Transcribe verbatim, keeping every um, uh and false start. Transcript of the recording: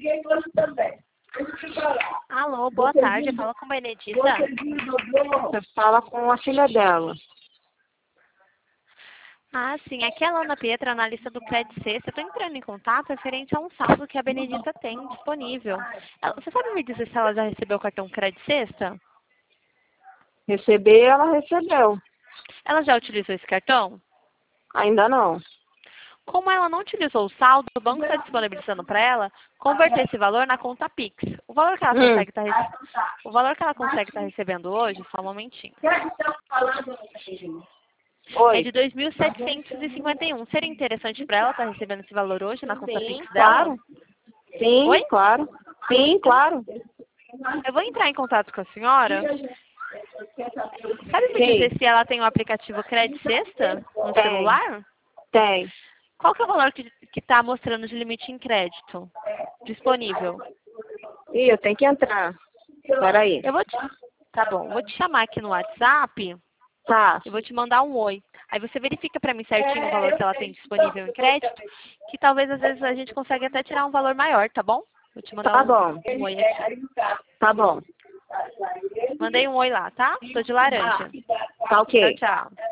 Alô, boa tarde. Fala com a Benedita. Você fala com a filha dela. Ah, sim. Aqui é a Lana Pietra, analista do Credit Sexta. Estou entrando em contato referente a um saldo que a Benedita tem disponível. Ela- Você sabe me dizer se ela já recebeu o cartão Credit Sexta? Receber, ela recebeu. Ela já utilizou esse cartão? Ainda não. Como ela não utilizou o saldo, o banco está disponibilizando para ela converter esse valor na conta Pix. O valor que ela Hum. consegue estar o valor que ela consegue estar recebendo hoje, só um momentinho, é Oi. de dois mil setecentos e cinquenta e um. Seria interessante para ela estar recebendo esse valor hoje na conta Sim, Pix dela? claro. Sim, Oi? claro. Sim, claro. Eu vou entrar em contato com a senhora. Sabe me Sim. dizer se ela tem o aplicativo Credit Sexta no Tem. celular? Tem. Qual que é o valor que está mostrando de limite em crédito disponível? Ih, eu tenho que entrar. Peraí. Eu vou te... Tá bom, vou te chamar aqui no WhatsApp Tá. e vou te mandar um oi. Aí você verifica para mim certinho o valor que ela tem disponível em crédito, que talvez às vezes a gente consiga até tirar um valor maior, tá bom? Vou te mandar Tá um, bom. um oi aqui. Tá bom. Mandei um oi lá, tá? Tô de laranja. Tá ok. Tchau, tchau.